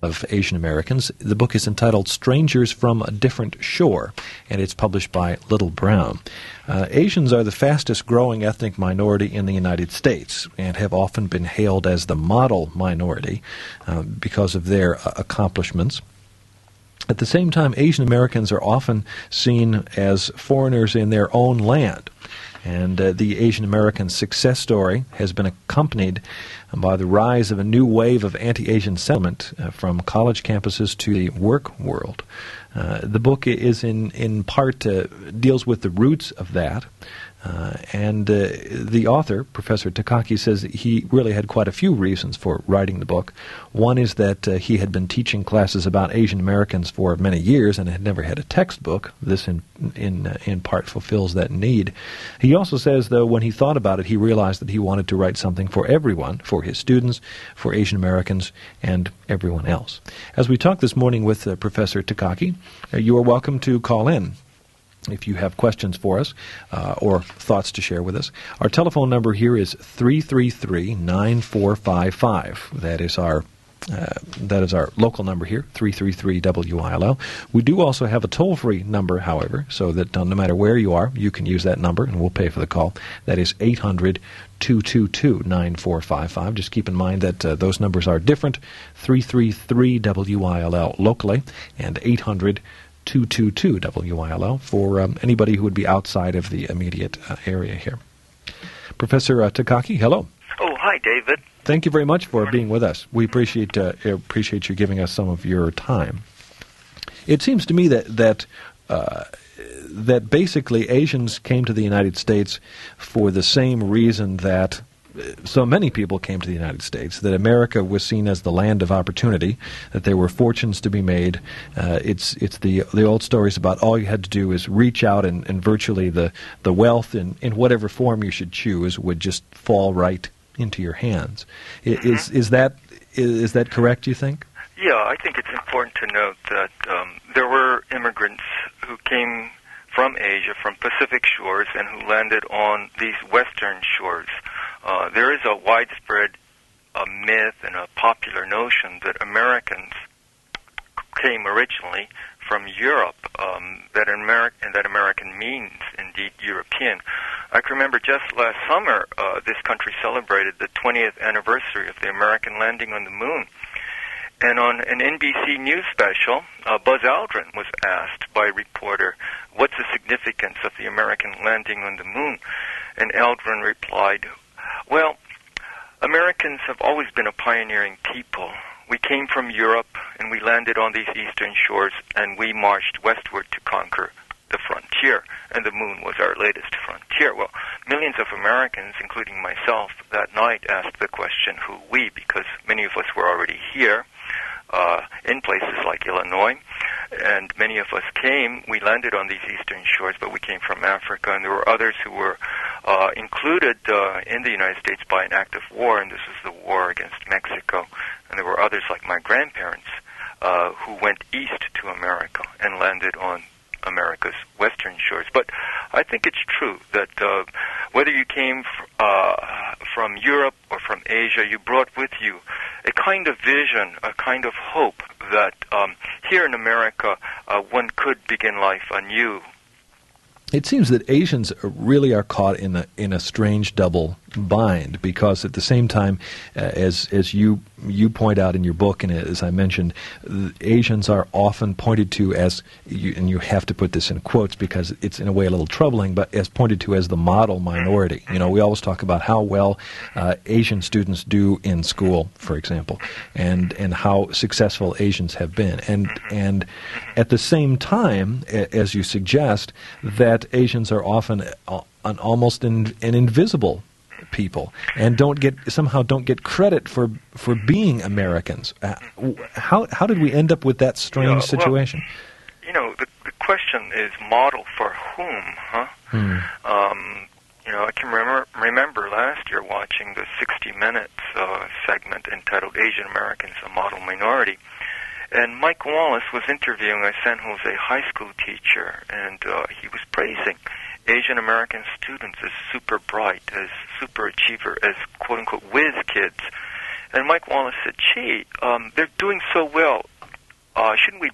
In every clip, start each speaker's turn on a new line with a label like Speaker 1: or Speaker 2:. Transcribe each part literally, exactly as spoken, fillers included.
Speaker 1: of Asian Americans. The book is entitled Strangers from a Different Shore, and it's published by Little Brown. Uh, Asians are the fastest growing ethnic minority in the United States and have often been hailed as the model minority uh, because of their uh, accomplishments. At the same time, Asian Americans are often seen as foreigners in their own land. And uh, the Asian American success story has been accompanied by the rise of a new wave of anti-Asian sentiment uh, from college campuses to the work world. Uh, the book is in, in part uh, deals with the roots of that. Uh, and uh, the author, Professor Takaki, says he really had quite a few reasons for writing the book. One is that uh, he had been teaching classes about Asian Americans for many years and had never had a textbook. This in in uh, in part fulfills that need. He also says, though, when he thought about it, he realized that he wanted to write something for everyone, for his students, for Asian Americans, and everyone else. As we talk this morning with uh, Professor Takaki, uh, you are welcome to call in if you have questions for us uh, or thoughts to share with us. Our telephone number here is three three three, nine four five five. That is our uh, that is our local number here, three three three W I L L. We do also have a toll-free number, however, so that uh, no matter where you are, you can use that number and we'll pay for the call. That is eight hundred, two two two, nine four five five. Just keep in mind that uh, those numbers are different, three three three W I L L locally and eight hundred, two two two W I L L for um, anybody who would be outside of the immediate uh, area here. Professor uh, Takaki, hello.
Speaker 2: Oh, hi, David.
Speaker 1: Thank you very much for being with us. We appreciate uh, appreciate you giving us some of your time. It seems to me that that uh, that basically Asians came to the United States for the same reason that so many people came to the United States, that America was seen as the land of opportunity, that there were fortunes to be made. Uh, it's it's the the old stories about all you had to do is reach out and, and virtually the, the wealth in, in whatever form you should choose would just fall right into your hands. Mm-hmm. Is is that is, is that correct, you think?
Speaker 2: Yeah, I think it's important to note that um, there were immigrants who came from Asia, from Pacific shores, and who landed on these western shores. Uh, there is a widespread uh, myth and a popular notion that Americans came originally from Europe, um, that, Ameri- that American means indeed European. I can remember just last summer, uh, this country celebrated the twentieth anniversary of the American landing on the moon. And on an N B C News special, uh, Buzz Aldrin was asked by a reporter, what's the significance of the American landing on the moon? And Aldrin replied, well, Americans have always been a pioneering people. We came from Europe, and we landed on these eastern shores, and we marched westward to conquer the frontier, and the moon was our latest frontier. Well, millions of Americans, including myself, that night asked the question, who we, because many of us were already here, uh, in places like Illinois, and many of us came, we landed on these eastern shores, but we came from Africa, and there were others who were uh, included uh, in the United States by an act of war, and this was the war against Mexico, and there were others like my grandparents uh, who went east to America and landed on America's western shores. But I think it's true that uh, whether you came f- uh, from Europe or from Asia, you brought with you a kind of vision, a kind of hope that um, here in America uh, one could begin life anew.
Speaker 1: It seems that Asians really are caught in a in a strange double bind, because at the same time, uh, as as you you point out in your book, and as I mentioned, Asians are often pointed to as, you, and you have to put this in quotes because it's in a way a little troubling, but as pointed to as the model minority. You know, we always talk about how well uh, Asian students do in school, for example, and and how successful Asians have been, and and at the same time, as you suggest, that Asians are often an almost in, an invisible people and don't get somehow don't get credit for for being Americans. Uh, how how did we end up with that strange
Speaker 2: yeah, well,
Speaker 1: situation?
Speaker 2: You know, the, the question is model for whom, huh?
Speaker 1: Hmm.
Speaker 2: Um, you know, I can remember remember last year watching the sixty minutes uh, segment entitled Asian Americans, a Model Minority. And Mike Wallace was interviewing a San Jose high school teacher, and uh, he was praising Asian American students as super bright, as super achiever, as quote-unquote whiz kids. And Mike Wallace said, gee, um, they're doing so well.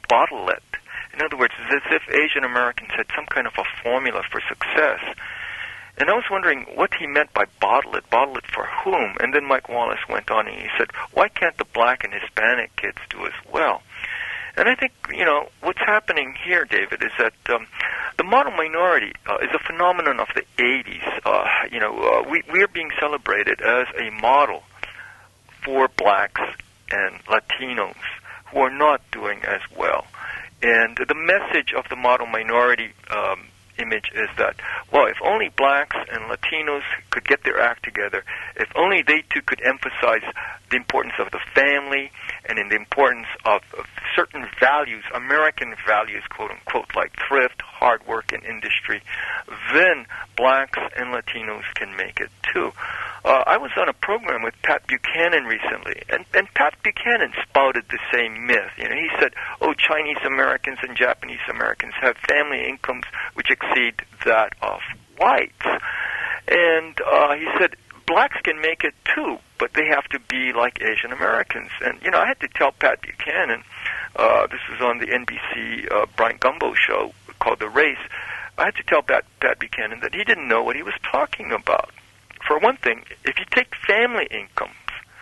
Speaker 2: bottle it. In other words, it's as if Asian Americans had some kind of a formula for success. And I was wondering what he meant by bottle it. Bottle it for whom? And then Mike Wallace went on and he said, why can't the black and Hispanic kids do as well? And I think, you know, what's happening here, David, is that um, the model minority uh, is a phenomenon of the eighties. Uh, you know, uh, we, we're being celebrated as a model for blacks and Latinos who are not doing as well. And the message of the model minority um, image is that, well, if only blacks and Latinos could get their act together, if only they too could emphasize the importance of the family and in the importance of, of certain values, American values, quote unquote, like thrift, hard work, and industry, then blacks and Latinos can make it too. Uh, I was on a program with Pat Buchanan recently, and, and Pat Buchanan spouted the same myth. You know, he said, oh, Chinese Americans and Japanese Americans have family incomes which exceed that of whites. And uh, he said, blacks can make it too, but they have to be like Asian Americans. And, you know, I had to tell Pat Buchanan, uh, this was on the N B C uh, Bryant Gumbel show called The Race, I had to tell Pat, Pat Buchanan that he didn't know what he was talking about. For one thing, if you take family incomes,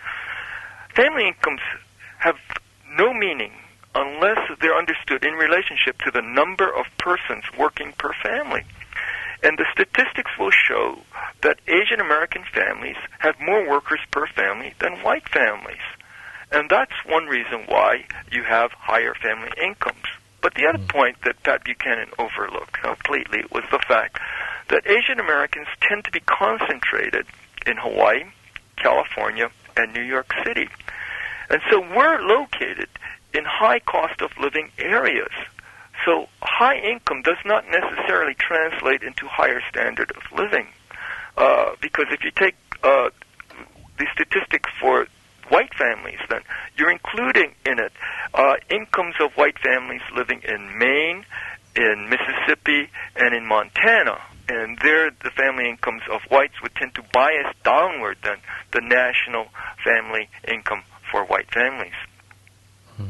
Speaker 2: family incomes have no meaning unless they're understood in relationship to the number of persons working per family. And the statistics will show that Asian American families have more workers per family than white families. And that's one reason why you have higher family incomes. But the other point that Pat Buchanan overlooked completely was the fact that Asian Americans tend to be concentrated in Hawaii, California, and New York City. And so we're located in high cost of living areas. So high income does not necessarily translate into higher standard of living. Uh, because if you take uh, the statistics for white families, then you're including in it uh, incomes of white families living in Maine, in Mississippi, and in Montana. And there, the family incomes of whites would tend to bias downward than the national family income for white families. Hmm.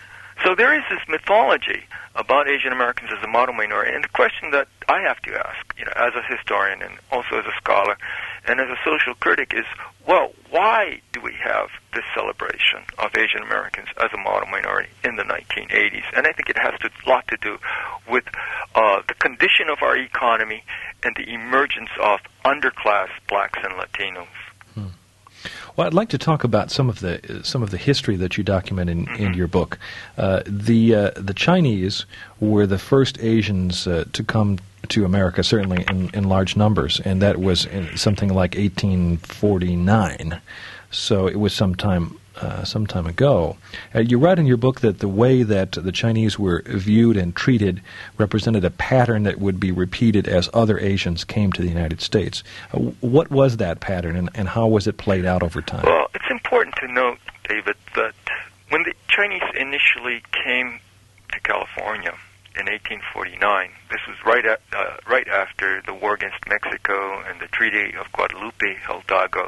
Speaker 2: So there is this mythology about Asian Americans as a model minority. And the question that I have to ask, you know, as a historian and also as a scholar and as a social critic is, well, why do we have this celebration of Asian Americans as a model minority in the nineteen eighties? And I think it has a lot to do with uh, the condition of our economy and the emergence of underclass blacks and Latinos.
Speaker 1: Hmm. Well, I'd like to talk about some of the some of the history that you document in, mm-hmm. in your book. Uh, the uh, the Chinese were the first Asians uh, to come to America, certainly in, in large numbers, and that was in something like eighteen forty-nine. So it was some time uh, some time ago. Uh, you write in your book that the way that the Chinese were viewed and treated represented a pattern that would be repeated as other Asians came to the United States. Uh, what was that pattern, and, and how was it played out over time?
Speaker 2: Well, it's important to note, David, that when the Chinese initially came to California in eighteen forty-nine, this was right at, uh, right after the war against Mexico and the Treaty of Guadalupe Hidalgo,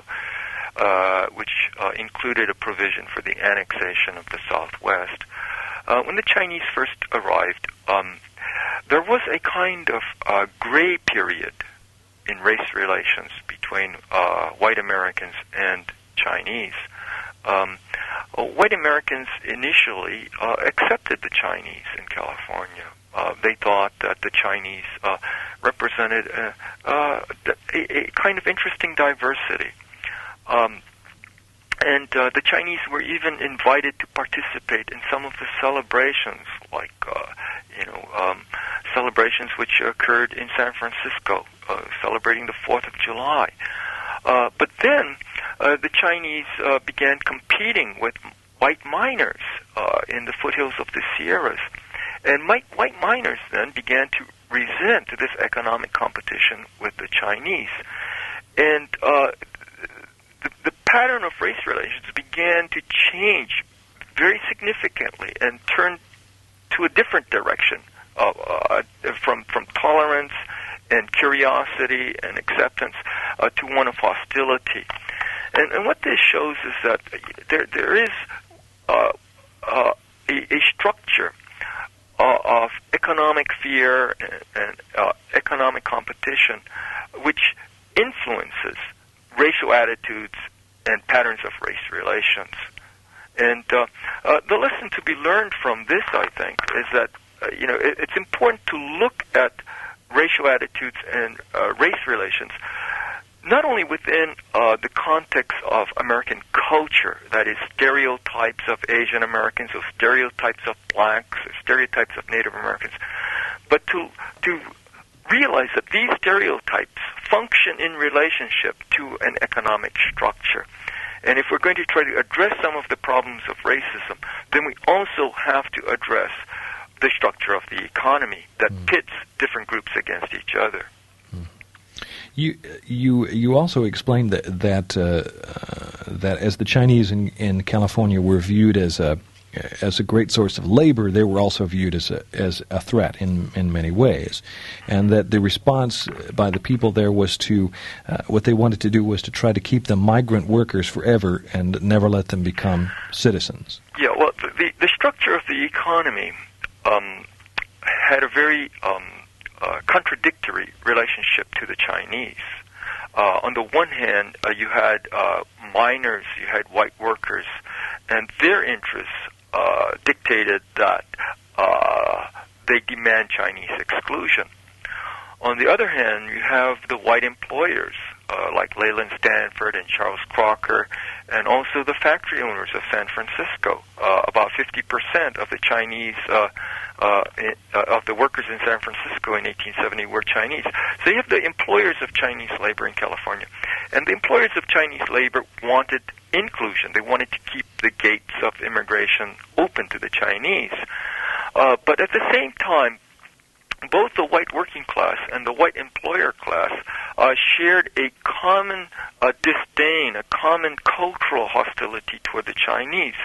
Speaker 2: uh, which uh, included a provision for the annexation of the Southwest. Uh, when the Chinese first arrived, um, there was a kind of uh, gray period in race relations between uh, white Americans and Chinese. Um, uh, white Americans initially uh, accepted the Chinese in California. Uh, they thought that the Chinese uh, represented a, uh, a, a kind of interesting diversity. Um, and uh, the Chinese were even invited to participate in some of the celebrations, like, uh, you know, um, celebrations which occurred in San Francisco, uh, celebrating the fourth of July. Uh, but then uh, the Chinese uh, began competing with white miners uh, in the foothills of the Sierras. And white miners then began to resent this economic competition with the Chinese. And uh, the, the pattern of race relations began to change very significantly and turn to a different direction uh, uh, from, from tolerance and curiosity and acceptance uh, to one of hostility. And, and what this shows is that there there is uh, uh, a, a structure uh, of economic fear and, and uh, economic competition, which influences racial attitudes and patterns of race relations. And uh, uh, the lesson to be learned from this, I think, is that uh, you know it, it's important to look at racial attitudes and uh, race relations not only within uh, the context of American culture, that is stereotypes of Asian Americans or stereotypes of blacks or stereotypes of Native Americans, but to to realize that these stereotypes function in relationship to an economic structure. And if we're going to try to address some of the problems of racism, then we also have to address the structure of the economy that mm. pits different groups against each other.
Speaker 1: Mm. You you you also explained that that uh, uh, that as the Chinese in, in California were viewed as a as a great source of labor, they were also viewed as a, as a threat in, in many ways, and that the response by the people there was to, uh, what they wanted to do was to try to keep them migrant workers forever and never let them become citizens.
Speaker 2: Yeah, well, the, the structure of the economy um, had a very um, uh, contradictory relationship to the Chinese. Uh, on the one hand, uh, you had uh, miners, you had white workers, and their interests Uh, dictated that uh, they demand Chinese exclusion. On the other hand, you have the white employers uh, like Leland Stanford and Charles Crocker, and also the factory owners of San Francisco. Uh, about fifty percent of the Chinese, uh, uh, in, uh, of the workers in San Francisco in eighteen seventy were Chinese. So you have the employers of Chinese labor in California. And the employers of Chinese labor wanted inclusion. They wanted to keep the gates of immigration open to the Chinese. Uh, but at the same time, both the white working class and the white employer class uh, shared a common uh, disdain, a common cultural hostility toward the Chinese.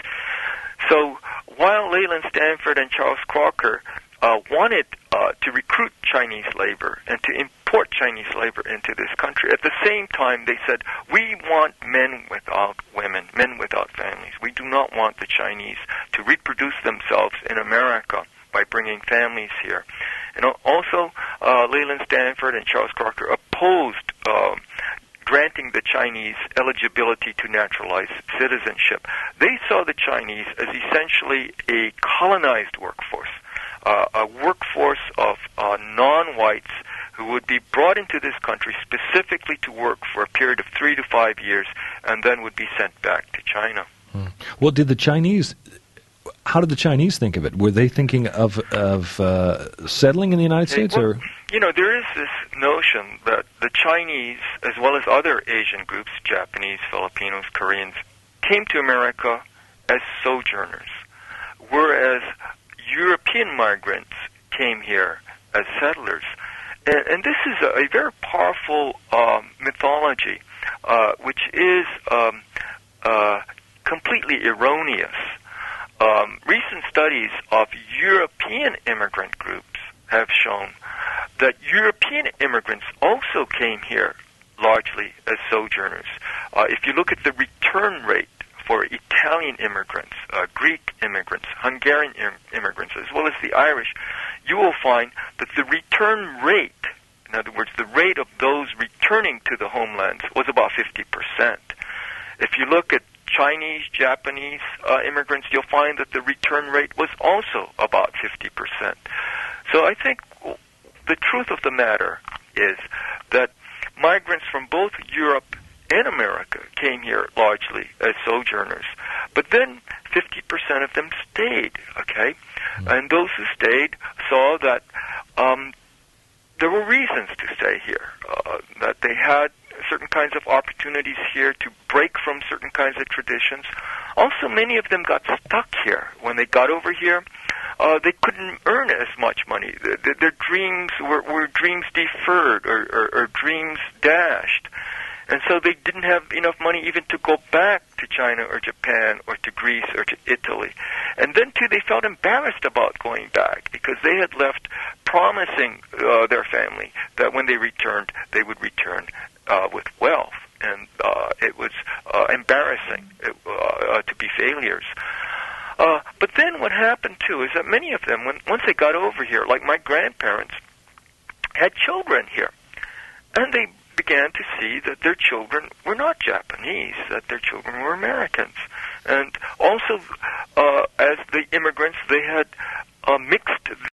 Speaker 2: So while Leland Stanford and Charles Crocker uh, wanted uh, to recruit Chinese labor and to import Chinese labor into this country, at the same time they said, we want men without women, men without families. We do not want the Chinese to reproduce themselves in America by bringing families here. And also, uh, Leland Stanford and Charles Crocker opposed uh, granting the Chinese eligibility to naturalized citizenship. They saw the Chinese as essentially a colonized workforce, uh, a workforce of uh, non-whites who would be brought into this country specifically to work for a period of three to five years and then would be sent back to China.
Speaker 1: Hmm. Well, did the Chinese... How did the Chinese think of it? Were they thinking of of uh, settling in the United States,
Speaker 2: well,
Speaker 1: or?
Speaker 2: You know, there is this notion that the Chinese, as well as other Asian groups, Japanese, Filipinos, Koreans, came to America as sojourners, whereas European migrants came here as settlers. And, and this is a, a very powerful um, mythology, uh, which is um, uh, completely erroneous. Um, recent studies of European immigrant groups have shown that European immigrants also came here largely as sojourners. Uh, if you look at the return rate for Italian immigrants, uh, Greek immigrants, Hungarian im- immigrants, as well as the Irish, you will find that the return rate, in other words, the rate of those returning to the homelands, was about fifty percent. If you look at Chinese, Japanese uh, immigrants, you'll find that the return rate was also about fifty percent. So I think the truth of the matter is that migrants from both Europe and America came here largely as sojourners. But then fifty percent of them stayed, okay? Mm-hmm. And those who stayed saw that um, there were reasons to stay here, uh, that they had certain kinds of opportunities here to break from certain kinds of traditions. Also, many of them got stuck here. When they got over here, uh, they couldn't earn as much money. Their, their, their dreams were, were dreams deferred or, or, or dreams dashed. And so they didn't have enough money even to go back to China or Japan or to Greece or to Italy. And then, too, they felt embarrassed about going back because they had left promising uh, their family that when they returned, they would return uh, with wealth. And uh, it was uh, embarrassing uh, uh, to be failures. Uh, but then what happened, too, is that many of them, when once they got over here, like my grandparents, had children here. And they began to see that their children were not Japanese, that their children were Americans. And also, uh, as the immigrants, they had uh, mixed